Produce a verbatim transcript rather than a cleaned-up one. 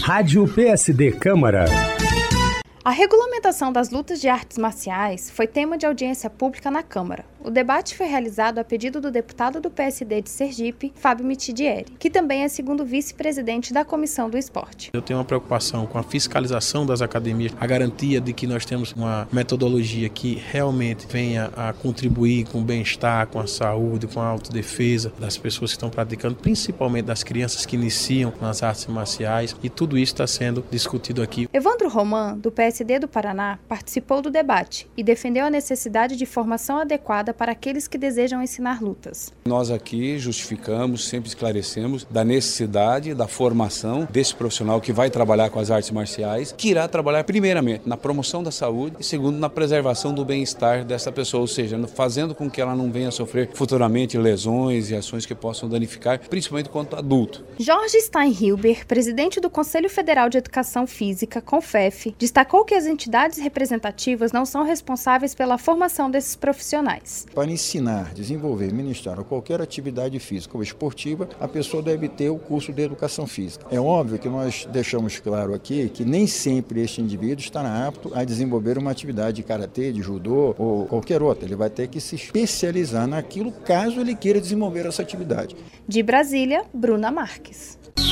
Rádio P S D Câmara. A regulamentação das lutas de artes marciais foi tema de audiência pública na Câmara. O debate foi realizado a pedido do deputado do P S D de Sergipe, Fábio Mitidieri, que também é segundo vice-presidente da Comissão do Esporte. Eu tenho uma preocupação com a fiscalização das academias, a garantia de que nós temos uma metodologia que realmente venha a contribuir com o bem-estar, com a saúde, com a autodefesa das pessoas que estão praticando, principalmente das crianças que iniciam nas artes marciais, e tudo isso está sendo discutido aqui. Evandro Roman, do P S D do Paraná, participou do debate e defendeu a necessidade de formação adequada para aqueles que desejam ensinar lutas. Nós aqui justificamos, sempre esclarecemos da necessidade da formação desse profissional que vai trabalhar com as artes marciais, que irá trabalhar primeiramente na promoção da saúde e segundo na preservação do bem-estar dessa pessoa, ou seja, fazendo com que ela não venha a sofrer futuramente lesões e ações que possam danificar, principalmente quanto adulto. Jorge Steinhilber, presidente do Conselho Federal de Educação Física, CONFEF, destacou que as entidades representativas não são responsáveis pela formação desses profissionais. Para ensinar, desenvolver, ministrar ou qualquer atividade física ou esportiva, a pessoa deve ter o curso de educação física. É óbvio que nós deixamos claro aqui que nem sempre este indivíduo estará apto a desenvolver uma atividade de karatê, de judô ou qualquer outra. Ele vai ter que se especializar naquilo caso ele queira desenvolver essa atividade. De Brasília, Bruna Marques.